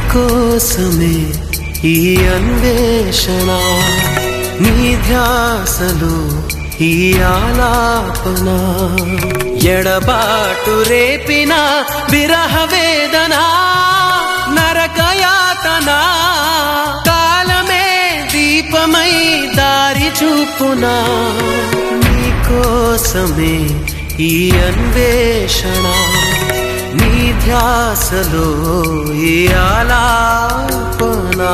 నీకోసమే ఈ అన్వేషణ, నీ ధ్యాసలో ఈ ఆలాపన, ఎడబాటు రేపిన విరహ వేదన, నరకయాతన, కాలమే దీపమై దారి చూపునా. నీకోసమే ఈ అన్వేషణ, నీ ధ్యాసలో ఈ ఆలాపన.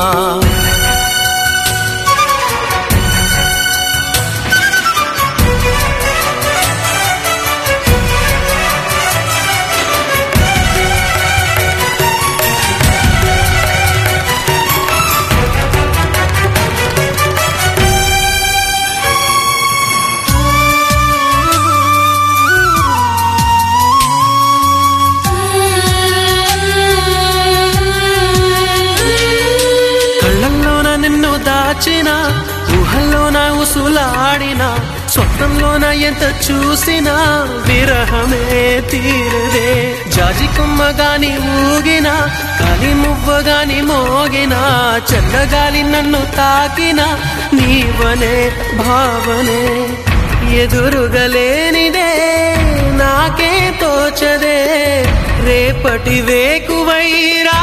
దాచిన ఊహల్లోన ఉసులాడిన, స్వప్నంలోన ఎంత చూసినా విరహమే తీరదే. జాజి కొమ్మగాని ఊగిన, కాలి మువ్వగాని మోగిన, చల్లగాలి నన్ను తాకిన నీవనే భావనే ఎదురుగలేనిదే నాకే తోచదే. రేపటి వేకువైరా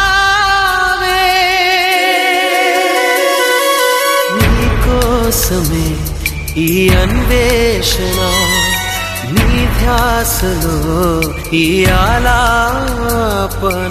కోసమే ఈ అన్వేషణ, నీ ధ్యాసలో ఈ ఆలాపన.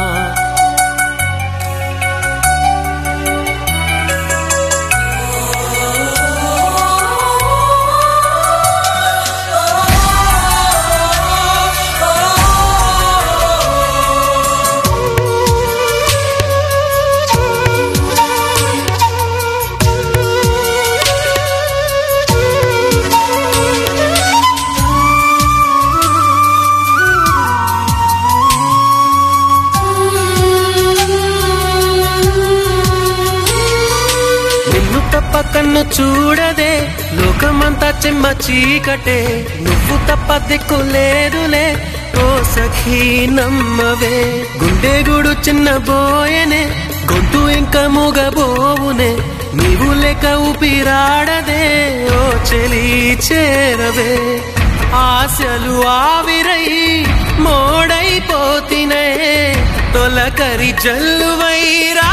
తప్ప కన్ను చూడదే లోకమంతా చెమ్మ చీకటే, నువ్వు తప్ప దిక్కు లేదులే ఓ సఖీ నమ్మవే. గుండె గుడు చిన్న బోయనే, గొంతు ఇంకా మూగబోవునే, నీవు లేక ఊపిరాడదే ఓ చెలి చేరవే. ఆశలు ఆవిరై మోడైపోతినే, తొలకరి జల్లువైరా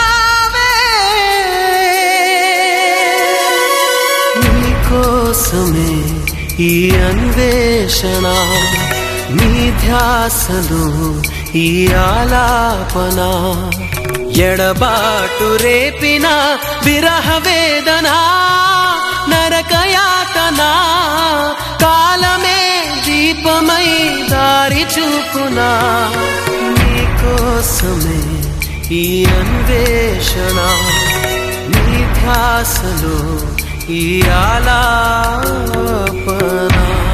కోసమే ఈ అన్వేషణ, నీ ధ్యాసలో ఈ ఆలాపన, ఎడబాటు రేపిన విరహ వేదన, నరకయాతన, కాలమే దీపమై దారి చూపునా. నీకోసమే ఈ అన్వేషణ, నీ ధ్యాసలో ఈ ఆలాపన.